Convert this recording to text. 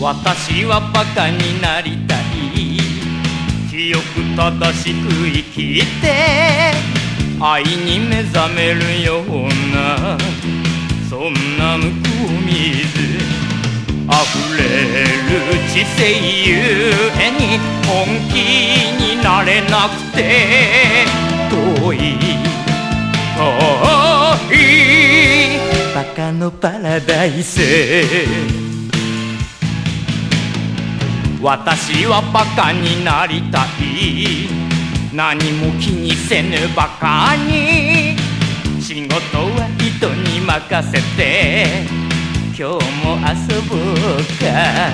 私はバカになりたい。清く正しく生きて愛に目覚めるような、そんな向こう水溢れる知性ゆえに本気になれなくて遠い遠いバカのパラダイス。私はバカになりたい。何も気にせぬバカに仕事は人に任せて今日も遊ぼうか。